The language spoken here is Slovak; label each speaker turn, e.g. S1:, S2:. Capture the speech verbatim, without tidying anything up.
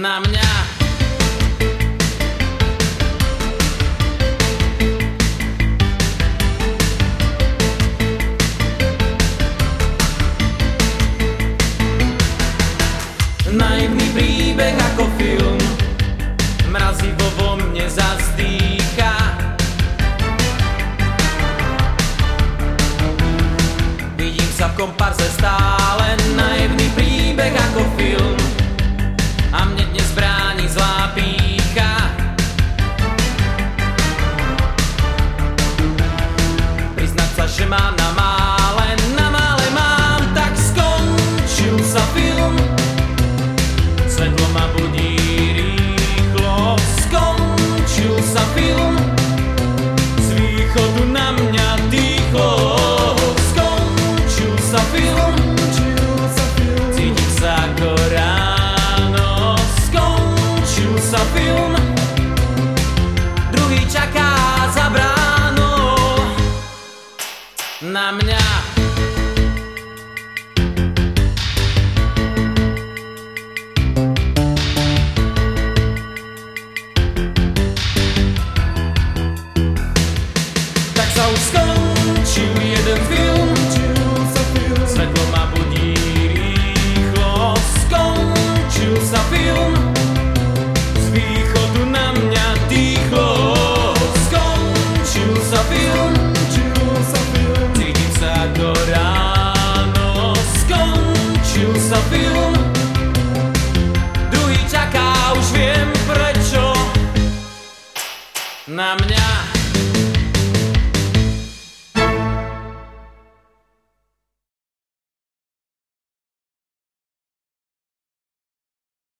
S1: na mňa. Naivný príbeh ako film, mrazivo vo mne zazdýcha. Vidím sa v komparze stále, naivný príbeh ako film, a mne dnes bráni zlá pýcha. Priznať sa, že mám na mále, na mále mám, tak skončil sa film. Svetlo ma budí rýchlo, skončil sa film. Z východu na mňa dýchlo, skončil sa film. Cítim sa ako ráno, skončil sa film. Druhý čaká za bránou na mňa. Sa už skončil jeden film, svetlo ma budí rýchlo, skončil sa film. Z východu na mňa dýchlo, skončil sa film. Cítim sa ako ráno, skončil sa film. Druhý čaká, už viem prečo, na mňa.